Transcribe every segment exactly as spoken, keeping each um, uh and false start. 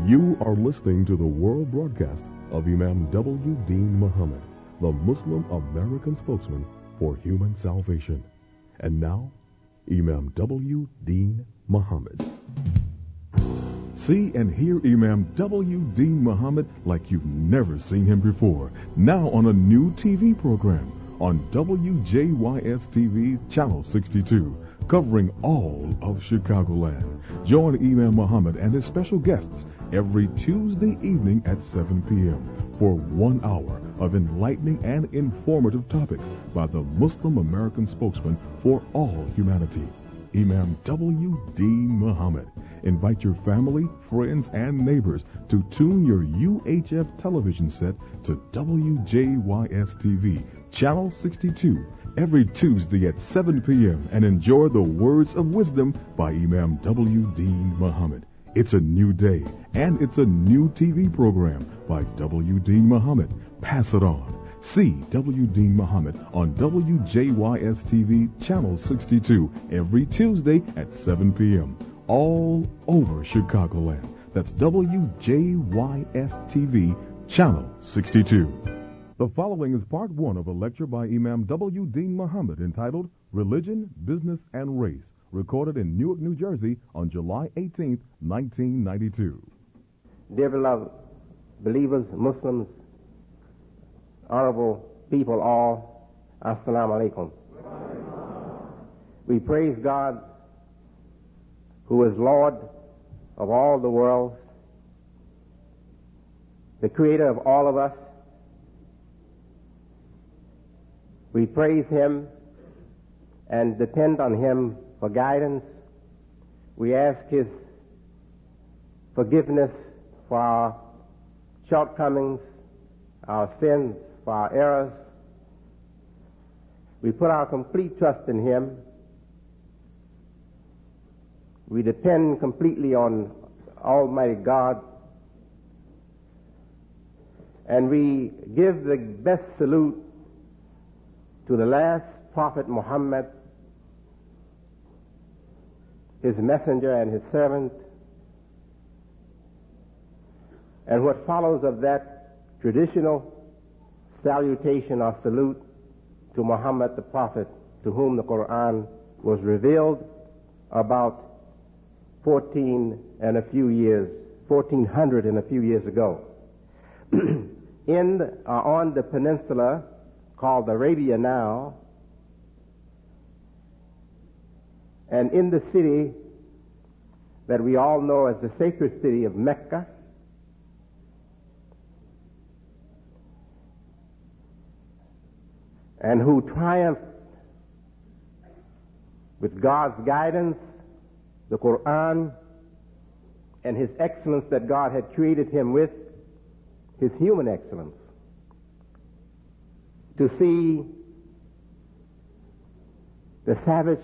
You are listening to the world broadcast of Imam W. Deen Muhammad, the Muslim American spokesman for human salvation. And now, Imam W. Deen Muhammad. See and hear Imam W. Deen Muhammad like you've never seen him before, now on a new T V program on W J Y S T V Channel sixty-two, covering all of Chicagoland. Join Imam Muhammad and his special guests every Tuesday evening at seven p.m. for one hour of enlightening and informative topics by the Muslim American spokesman for all humanity, Imam W. Deen Muhammad. Invite your family, friends, and neighbors to tune your U H F television set to W J Y S T V Channel sixty-two every Tuesday at seven p.m. and enjoy the words of wisdom by Imam W. Deen Muhammad. It's a new day, and it's a new T V program by W. Deen Muhammad. Pass it on. See W. Deen Muhammad on W J Y S T V Channel sixty-two every Tuesday at seven p.m. all over Chicagoland. That's W J Y S T V Channel sixty-two. The following is part one of a lecture by Imam W. Deen Muhammad entitled Religion, Business, and Race, recorded in Newark, New Jersey on July eighteenth, nineteen ninety-two. Dear beloved believers, Muslims, honorable people all, Assalamu alaikum. We praise God, who is Lord of all the world, the creator of all of us. We praise Him and depend on Him for guidance. We ask His forgiveness for our shortcomings, our sins, for our errors. We put our complete trust in Him. We depend completely on Almighty God. And we give the best salute to the last Prophet Muhammad, his messenger and his servant. And what follows of that traditional salutation or salute to Muhammad the Prophet, to whom the Quran was revealed about fourteen and a few years, fourteen hundred and a few years ago. In uh, on the peninsula called Arabia now, and in the city that we all know as the sacred city of Mecca, and who triumphed with God's guidance, the Quran, and his excellence that God had created him with, his human excellence, to see the savage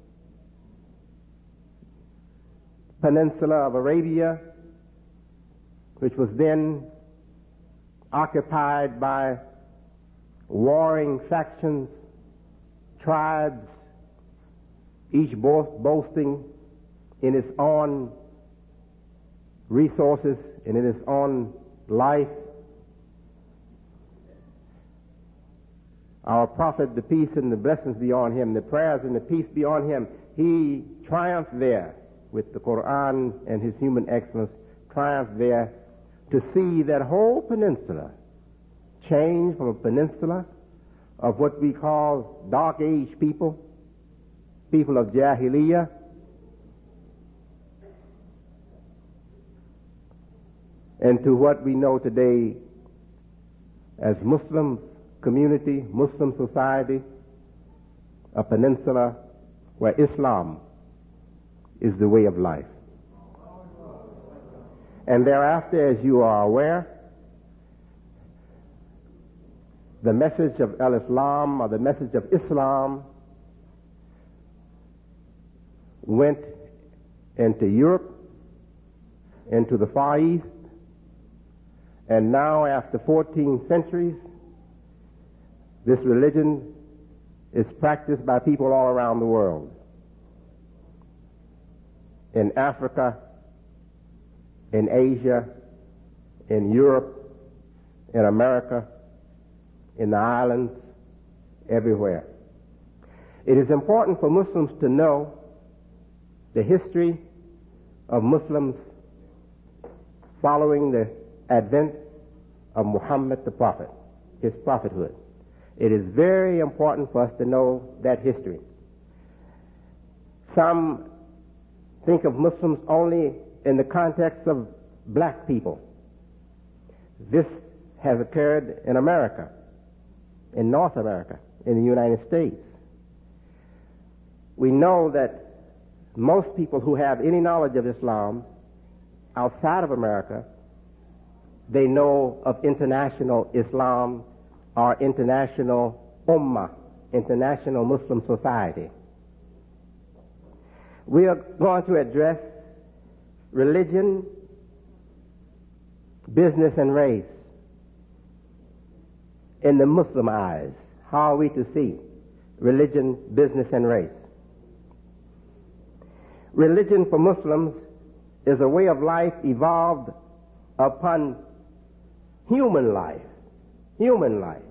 peninsula of Arabia, which was then occupied by warring factions, tribes, each both boasting in its own resources and in its own life. Our Prophet, the peace and the blessings be on him, the prayers and the peace be on him, he triumphed there with the Quran and his human excellence, triumphed there to see that whole peninsula change from a peninsula of what we call Dark Age people, people of Jahiliyyah, and to what we know today as Muslims community, Muslim society, a peninsula where Islam is the way of life. And thereafter, as you are aware, the message of al-Islam, or the message of Islam, went into Europe, into the Far East, and now after fourteen centuries, this religion is practiced by people all around the world. In Africa, in Asia, in Europe, in America, in the islands, everywhere. It is important for Muslims to know the history of Muslims following the advent of Muhammad the Prophet, his prophethood. It is very important for us to know that history. Some think of Muslims only in the context of black people. This has occurred in America, in North America, in the United States. We know that most people who have any knowledge of Islam outside of America, they know of international Islam or international Ummah, international Muslim society. We are going to address religion, business, and race in the Muslim eyes. How are we to see religion, business, and race? Religion for Muslims is a way of life evolved upon human life. Human life.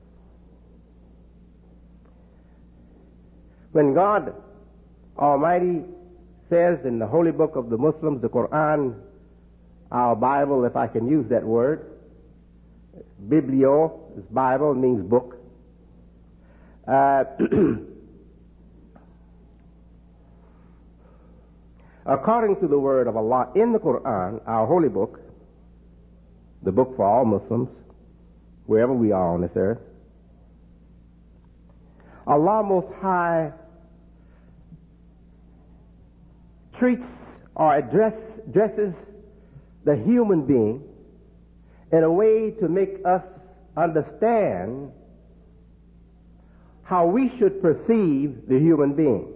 When God Almighty says in the holy book of the Muslims, the Quran, our Bible, if I can use that word, Biblio, is Bible, means book. Uh, according to the word of Allah in the Quran, our holy book, the book for all Muslims, wherever we are on this earth, Allah Most High treats or address, addresses the human being in a way to make us understand how we should perceive the human being.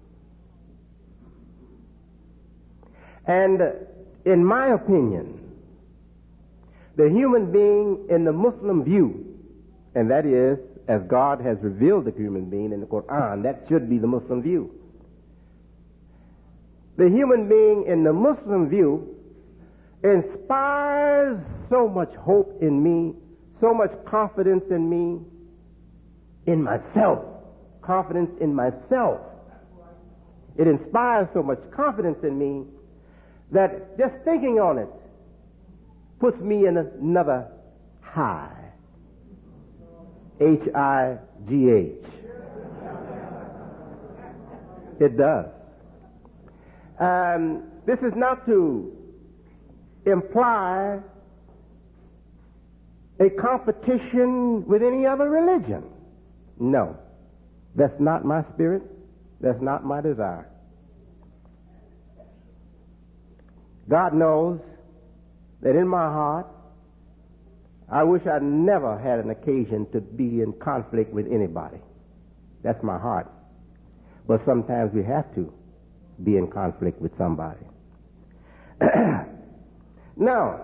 And in my opinion, the human being in the Muslim view, and that is, as God has revealed the human being in the Quran, that should be the Muslim view. The human being in the Muslim view inspires so much hope in me, so much confidence in me, in myself, confidence in myself. It inspires so much confidence in me that just thinking on it puts me in another high. H I G H. It does. Um, this is not to imply a competition with any other religion. No. That's not my spirit. That's not my desire. God knows that in my heart, I wish I never had an occasion to be in conflict with anybody. That's my heart. But sometimes we have to be in conflict with somebody. Now,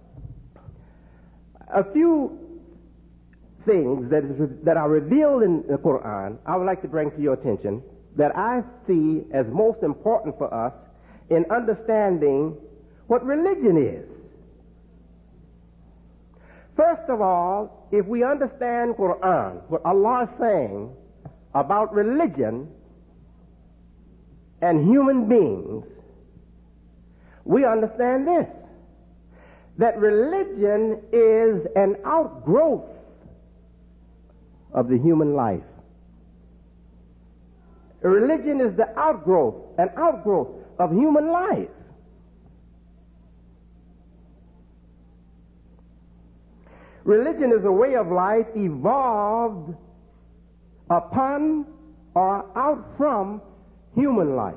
a few things that, is, that are revealed in the Quran, I would like to bring to your attention that I see as most important for us in understanding what religion is. First of all, if we understand Quran, what Allah is saying about religion and human beings, we understand this, that religion is an outgrowth of the human life. Religion is the outgrowth, an outgrowth of human life. Religion is a way of life evolved upon or out from human life.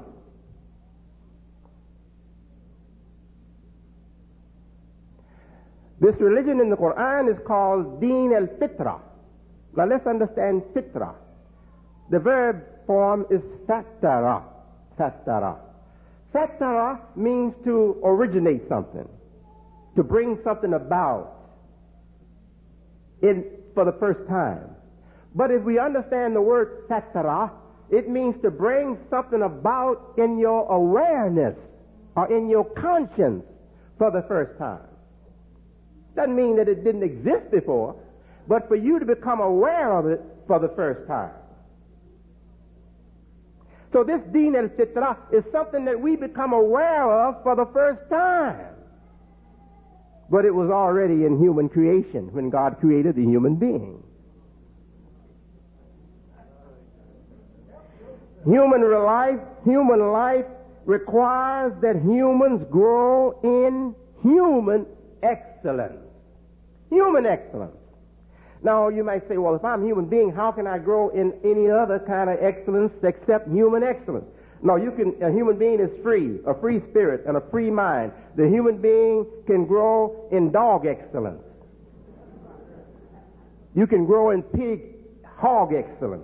This religion in the Quran is called Deen al-Fitra. Now let's understand Fitra. The verb form is fattara. Fattara. Fattara means to originate something, to bring something about in for the first time. But if we understand the word fattara, it means to bring something about in your awareness or in your conscience for the first time. Doesn't mean that it didn't exist before, but for you to become aware of it for the first time. So this Deen al-Fitrah is something that we become aware of for the first time. But it was already in human creation when God created the human being. Human life, human life requires that humans grow in human excellence. Human excellence. Now, you might say, well, if I'm a human being, how can I grow in any other kind of excellence except human excellence? No, you can, a human being is free, a free spirit and a free mind. The human being can grow in dog excellence. You can grow in pig, hog excellence.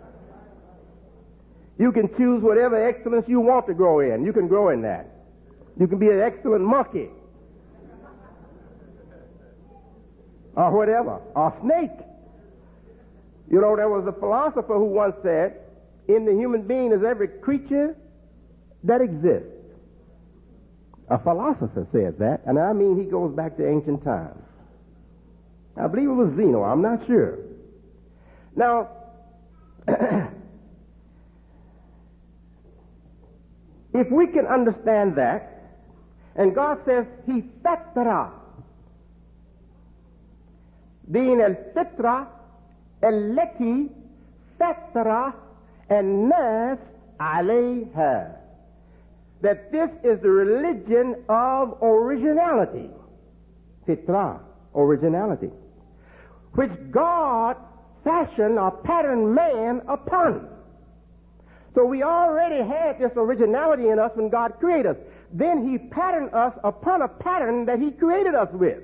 You can choose whatever excellence you want to grow in. You can grow in that. You can be an excellent monkey. Or whatever. Or snake. You know, there was a philosopher who once said, in the human being is every creature that exists. A philosopher said that, and I mean he goes back to ancient times. I believe it was Zeno, I'm not sure. Now, if we can understand that, and God says, He fatra, Deen al-Fitra, التي فطر الناس عليها, that this is the religion of originality. Fitra, originality, which God fashioned or patterned man upon. So we already had this originality in us when God created us. Then He patterned us upon a pattern that He created us with.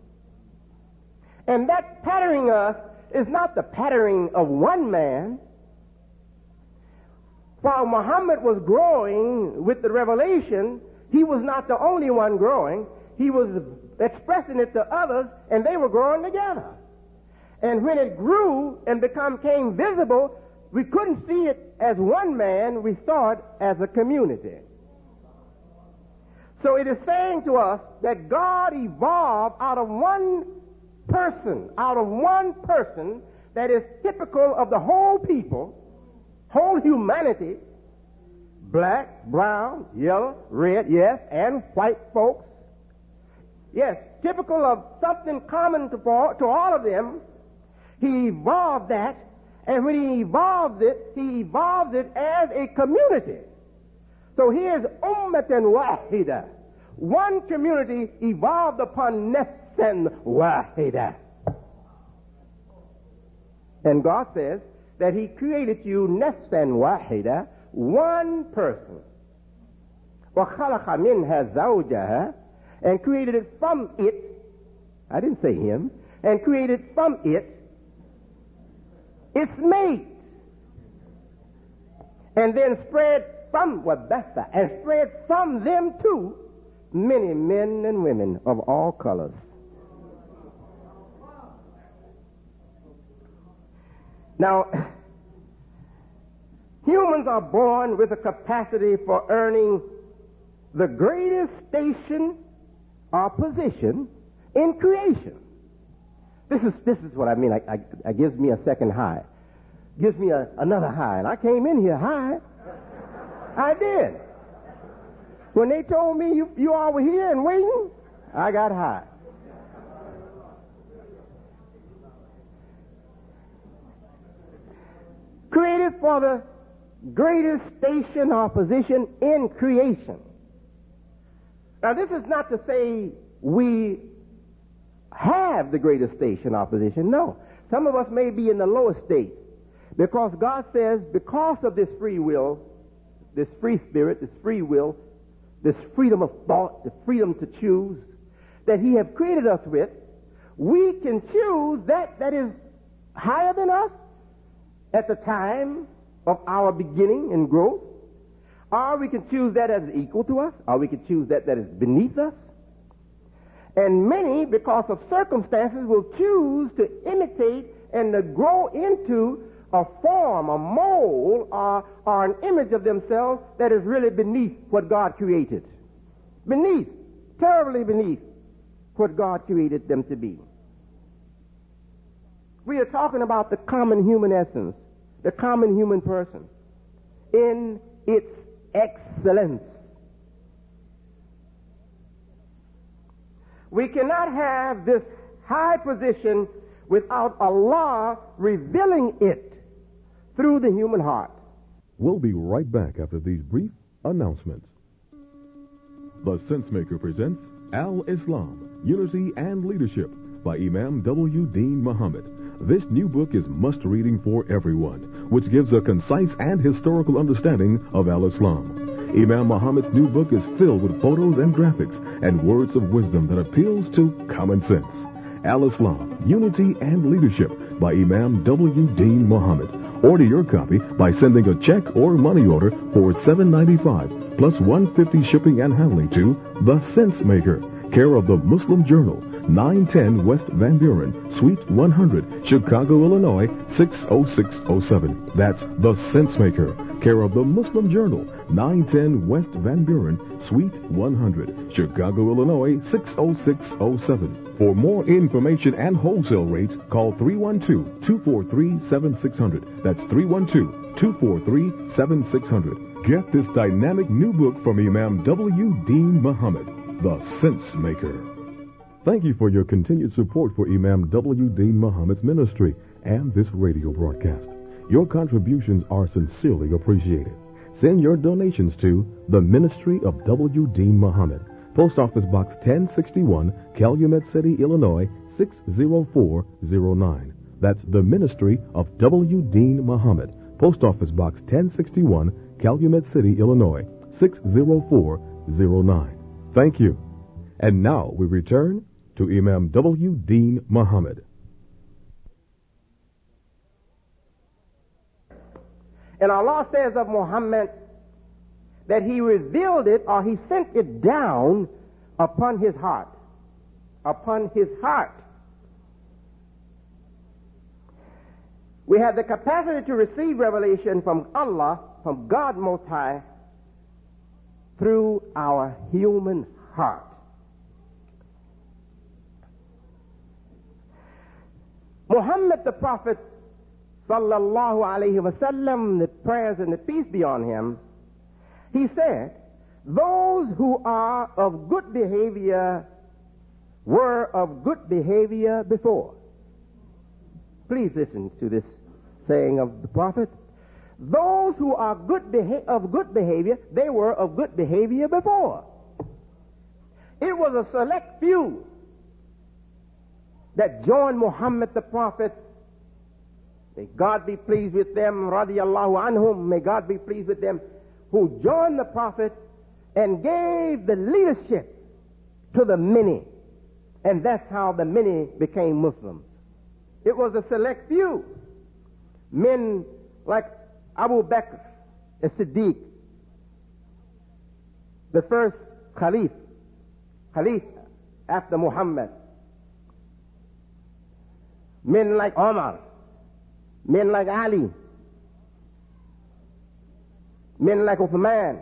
And that patterning us is not the patterning of one man. While Muhammad was growing with the revelation, he was not the only one growing. He was expressing it to others, and they were growing together. And when it grew and become, became visible, we couldn't see it as one man, we saw it as a community. So it is saying to us that God evolved out of one person, out of one person that is typical of the whole people, whole humanity, black, brown, yellow, red, yes, and white folks. Yes, typical of something common to, to all of them. He evolved that, and when he evolves it, he evolves it as a community. So here's ummatan wahida. One community evolved upon nafsan wahida. And God says that He created you nafsan wahida, one person. وَخَلَقَ مِنْهَا زَوْجَهَا, and created it from it. I didn't say him. And created from it its mate. And then spread from وَبَثَّ, and spread from them too many men and women of all colors. Now, humans are born with a capacity for earning the greatest station or position in creation. This is this is what I mean. It I, I, gives me a second high. Gives me a, another high. And I came in here high. I did. When they told me you, you all were here and waiting, I got high. Created for the greatest station or position in creation. Now, this is not to say we have the greatest station or position. No. Some of us may be in the lowest state, because God says, because of this free will, this free spirit, this free will, this freedom of thought, the freedom to choose that He has created us with, we can choose that that is higher than us at the time of our beginning and growth, or we can choose that as equal to us, or we can choose that that is beneath us. And many, because of circumstances, will choose to imitate and to grow into a form, a mold, or, or an image of themselves that is really beneath what God created. Beneath. terribly beneath what God created them to be. We are talking about the common human essence, the common human person, in its excellence. We cannot have this high position without Allah revealing it through the human heart. We'll be right back after these brief announcements. The Sensemaker presents Al-Islam, Unity and Leadership by Imam W. Dean Muhammad. This new book is must-reading for everyone, which gives a concise and historical understanding of Al-Islam. Imam Muhammad's new book is filled with photos and graphics and words of wisdom that appeals to common sense. Al-Islam, Unity and Leadership by Imam W. Dean Muhammad. Order your copy by sending a check or money order for seven dollars and ninety-five cents plus one hundred fifty dollars shipping and handling to The Sensemaker, care of the Muslim Journal, nine ten West Van Buren, Suite one hundred, Chicago, Illinois, six oh six oh seven. That's The Sensemaker, care of the Muslim Journal, nine ten West Van Buren, Suite one hundred, Chicago, Illinois, six oh six oh seven. For more information and wholesale rates, call three one two, two four three, seven six zero zero. That's three one two, two four three, seven six zero zero. Get this dynamic new book from Imam W. Dean Muhammad, The Sensemaker. Thank you for your continued support for Imam W. Dean Muhammad's ministry and this radio broadcast. Your contributions are sincerely appreciated. Send your donations to the Ministry of W. Dean Muhammad, Post Office Box ten sixty-one, Calumet City, Illinois, six oh four oh nine. That's the Ministry of W. Dean Muhammad, Post Office Box ten sixty-one, Calumet City, Illinois, six oh four oh nine. Thank you. And now we return to Imam W. Dean Muhammad. And Allah says of Muhammad that he revealed it, or he sent it down upon his heart. Upon his heart. We have the capacity to receive revelation from Allah, from God Most High, through our human heart. Muhammad the Prophet, sallallahu alayhi wa sallam, the prayers and the peace be on him, he said, those who are of good behavior were of good behavior before. Please listen to this saying of the Prophet. Those who are good beha- of good behavior, they were of good behavior before. It was a select few that joined Muhammad the Prophet. May God be pleased with them, radiyallahu anhum, may God be pleased with them, who joined the Prophet and gave the leadership to the many. And that's how the many became Muslims. It was a select few. Men like Abu Bakr as-Siddiq, the first Khalif, Khalif after Muhammad. Men like Omar, men like Ali, men like Uthman,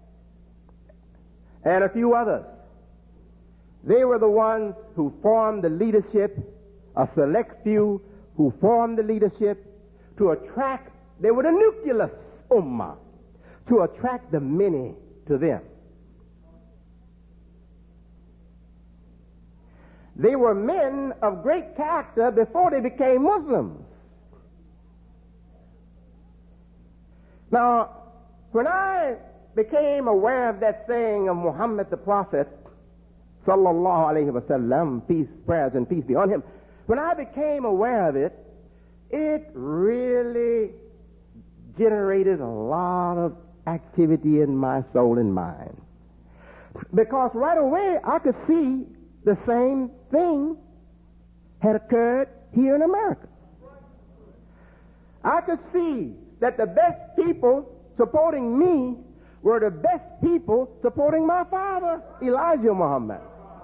and a few others. They were the ones who formed the leadership, a select few who formed the leadership to attract, they were the nucleus ummah, to attract the many to them. They were men of great character before they became Muslims. Now, when I became aware of that saying of Muhammad the Prophet, sallallahu alayhi wa sallam, peace, prayers and peace be on him, when I became aware of it, it really generated a lot of activity in my soul and mind. Because right away I could see the same thing had occurred here in America. I could see that the best people supporting me were the best people supporting my father, Elijah Muhammad.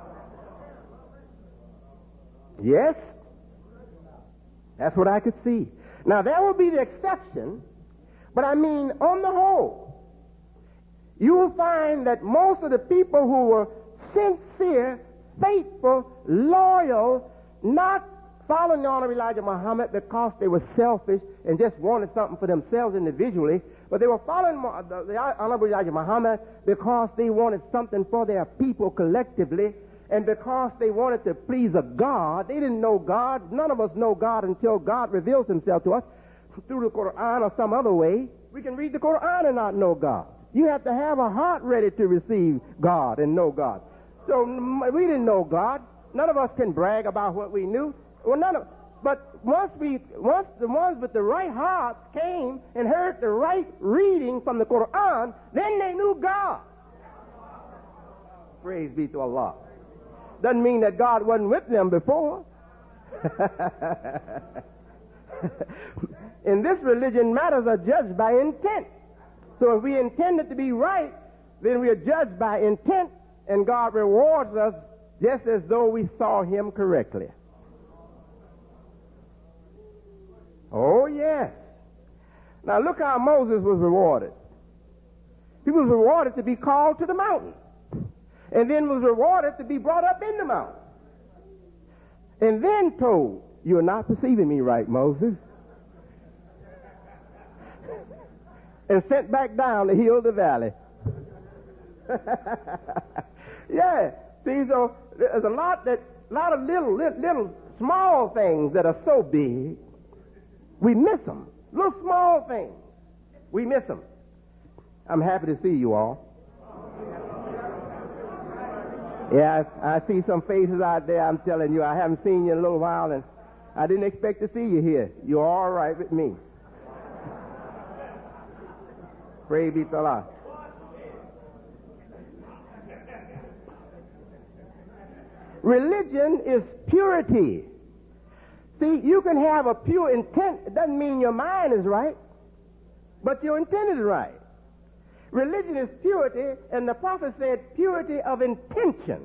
Yes, that's what I could see. Now, there will be the exception, but I mean, on the whole, you will find that most of the people who were sincere, faithful, loyal, not following the Honorable Elijah Muhammad because they were selfish and just wanted something for themselves individually, but they were following the, the Honorable Elijah Muhammad because they wanted something for their people collectively, and because they wanted to please a God. They didn't know God. None of us know God until God reveals himself to us through the Quran or some other way. We can read the Quran and not know God. You have to have a heart ready to receive God and know God. So we didn't know God. None of us can brag about what we knew. Well, none of, but once we, once the ones with the right hearts came and heard the right reading from the Quran, then they knew God. Praise be to Allah. Doesn't mean that God wasn't with them before. In this religion, matters are judged by intent. So if we intend it to be right, then we are judged by intent, and God rewards us just as though we saw him correctly. Oh, yes. Now look how Moses was rewarded. He was rewarded to be called to the mountain, and then was rewarded to be brought up in the mountain, and then told, "You are not perceiving me right, Moses," and sent back down the hill of the valley. Yeah. See, so there's a lot that, lot of little, little, little small things that are so big, we miss them. Little small things, we miss them. I'm happy to see you all. Yeah, I, I see some faces out there. I'm telling you, I haven't seen you in a little while, and I didn't expect to see you here. You're all right with me. Praise be to Allah. Religion is purity. See, you can have a pure intent. It doesn't mean your mind is right, but your intent is right. Religion is purity, and the Prophet said purity of intention.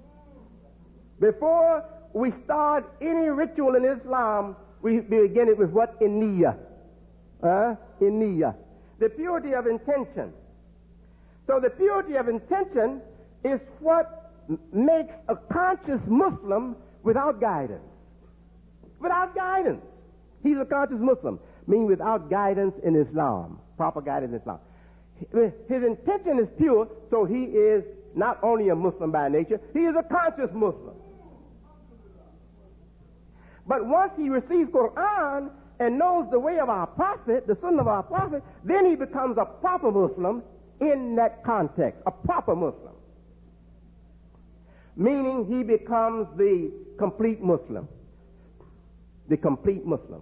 Before we start any ritual in Islam, we begin it with what? In niyyah. Uh, in niyyah. The purity of intention. So the purity of intention is what makes a conscious Muslim without guidance. Without guidance. He's a conscious Muslim, meaning without guidance in Islam, proper guidance in Islam. His intention is pure, so he is not only a Muslim by nature, he is a conscious Muslim. But once he receives Quran and knows the way of our Prophet, the Sunnah of our Prophet, then he becomes a proper Muslim in that context, a proper Muslim. Meaning he becomes the complete Muslim. The complete Muslim.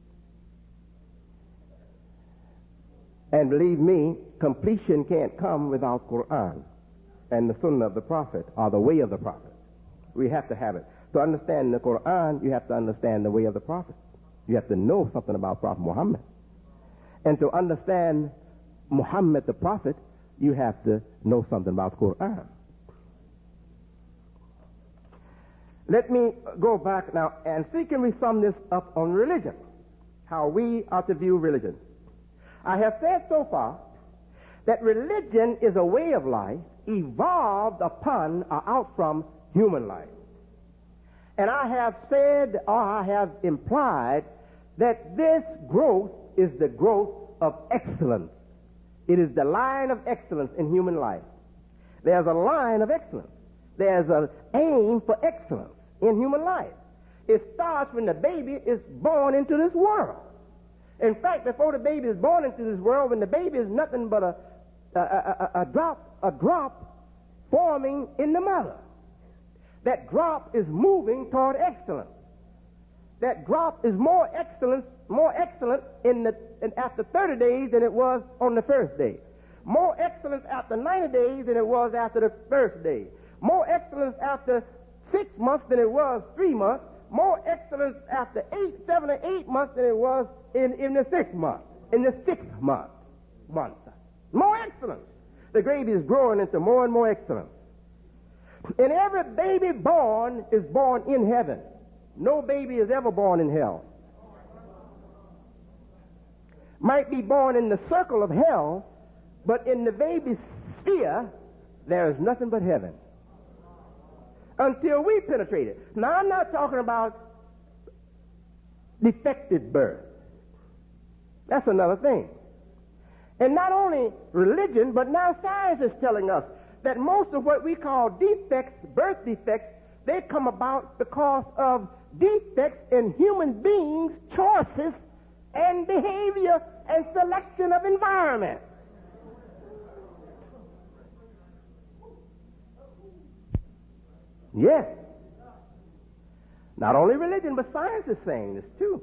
And believe me, completion can't come without Quran and the Sunnah of the Prophet, or the way of the Prophet. We have to have it. To understand the Quran, you have to understand the way of the Prophet. You have to know something about Prophet Muhammad. And to understand Muhammad the Prophet, you have to know something about Quran. Let me go back now and see, can we sum this up on religion? How we are to view religion. I have said so far that religion is a way of life evolved upon or out from human life. And I have said, or I have implied, that this growth is the growth of excellence. It is the line of excellence in human life. There's a line of excellence. There's an aim for excellence in human life. It starts when the baby is born into this world. In fact, before the baby is born into this world, when the baby is nothing but a, a, a, a, a drop, a drop forming in the mother. That drop is moving toward excellence. That drop is more excellent, more excellent in the in, after thirty days than it was on the first day. More excellence after ninety days than it was after the first day. More excellence after six months than it was three months. More excellence after eight, seven or eight months than it was in, in the sixth month. In the sixth month. month. More excellence. The gravy is growing into more and more excellence. And every baby born is born in heaven. No baby is ever born in hell. Might be born in the circle of hell, but in the baby's sphere, there is nothing but heaven. until we penetrate it. Now, I'm not talking about defective birth. That's another thing. And not only religion, but now science is telling us that most of what we call defects, birth defects, they come about because of defects in human beings' choices and behavior and selection of environment. Yes. Not only religion, but science is saying this too.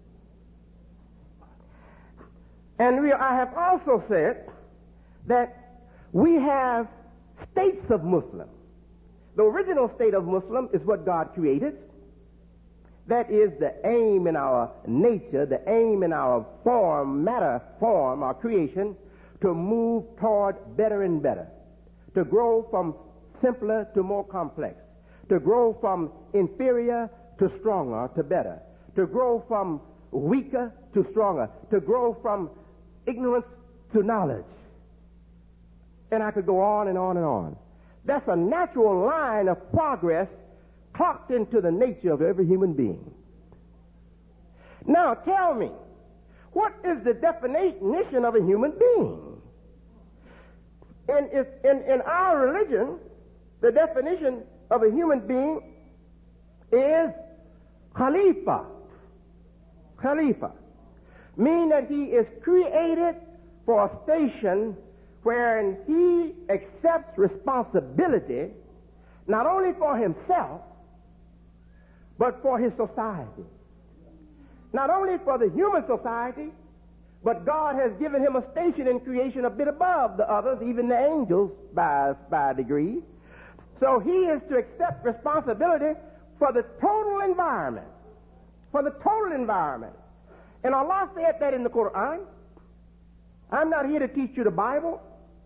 And we, I have also said that we have states of Muslim. The original state of Muslim is what God created. That is the aim in our nature, the aim in our form, matter form, our creation, to move toward better and better, to grow from simpler to more complex, to grow from inferior to stronger to better, to grow from weaker to stronger, to grow from ignorance to knowledge. And I could go on and on and on. That's a natural line of progress clocked into the nature of every human being. Now tell me, what is the definition of a human being? In, in, in our religion, the definition of a human being is Khalifa. Khalifa. Meaning that he is created for a station wherein he accepts responsibility not only for himself, but for his society. Not only for the human society, but God has given him a station in creation a bit above the others, even the angels by, by a degree. So he is to accept responsibility for the total environment. For the total environment. And Allah said that in the Quran. I'm not here to teach you the Bible,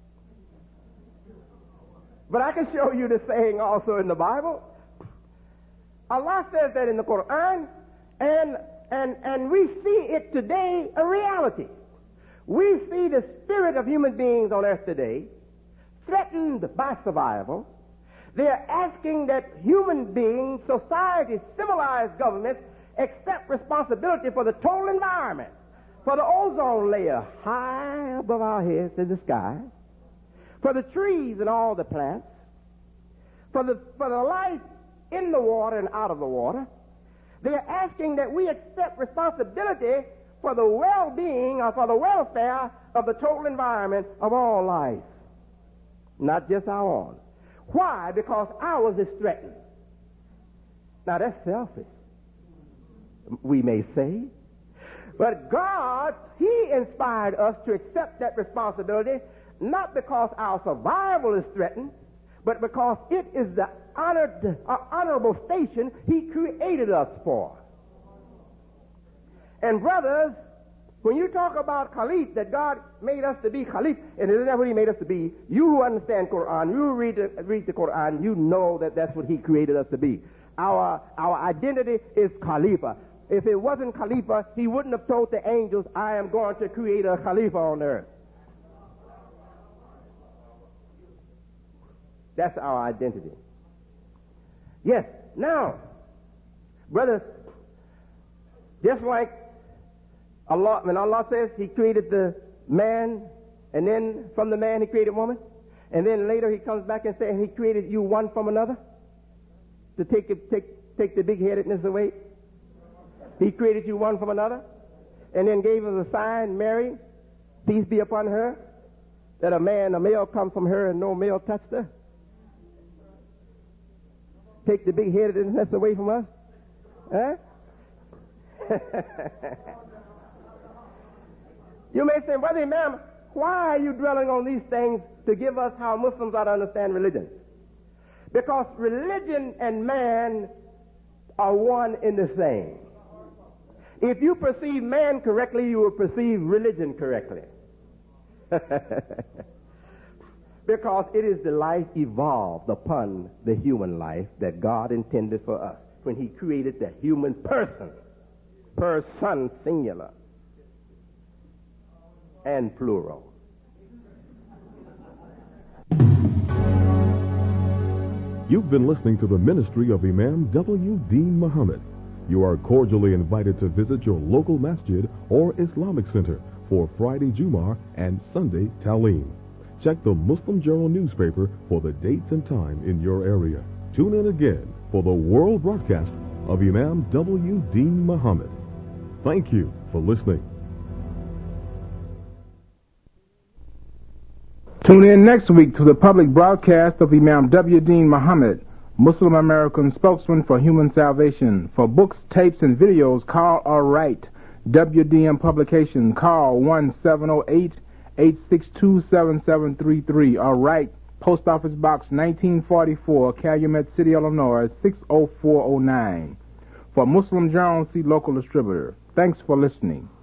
but I can show you the saying also in the Bible. Allah says that in the Quran, and and and we see it today a reality. We see the spirit of human beings on earth today threatened by survival. They're asking that human beings, societies, civilized governments accept responsibility for the total environment, for the ozone layer high above our heads in the sky, for the trees and all the plants, for the for the life in the water and out of the water. They're asking that we accept responsibility for the well-being or for the welfare of the total environment of all life, not just our own. Why? Because ours is threatened. Now that's selfish, we may say. But God, He inspired us to accept that responsibility, not because our survival is threatened, but because it is the honored, uh, honorable station He created us for. And brothers, when you talk about Khalif, that God made us to be Khalif, and isn't that what He made us to be? You who understand Quran, you read the, read the Quran, you know that that's what He created us to be. Our, our identity is Khalifa. If it wasn't Khalifa, He wouldn't have told the angels, I am going to create a Khalifa on earth. That's our identity. Yes, now, brothers, just like Allah, when Allah says He created the man, and then from the man He created woman, and then later He comes back and says He created you one from another to take it, take take the big-headedness away. He created you one from another, and then gave us a sign, Mary, peace be upon her, that a man, a male, comes from her and no male touched her. Take the big-headedness away from us. Huh? You may say, Brother Imam, why are you dwelling on these things to give us how Muslims ought to understand religion? Because religion and man are one in the same. If you perceive man correctly, you will perceive religion correctly. Because it is the life evolved upon the human life that God intended for us when He created the human person. Person singular and plural. You've been listening to the ministry of Imam W D Muhammad. You are cordially invited to visit your local masjid or Islamic center for Friday Jum'ah and Sunday Talim. Check the Muslim Journal newspaper for the dates and time in your area. Tune in again for the world broadcast of Imam W D Muhammad. Thank you for listening. Tune in next week to the public broadcast of Imam W D Muhammad, Muslim American spokesman for human salvation. For books, tapes, and videos, call or write W D M Publication. Call one seven zero eight, eight six two, seven seven three three or write Post Office Box nineteen forty-four, Calumet City, Illinois six oh four oh nine. For Muslim Journal, see local distributor. Thanks for listening.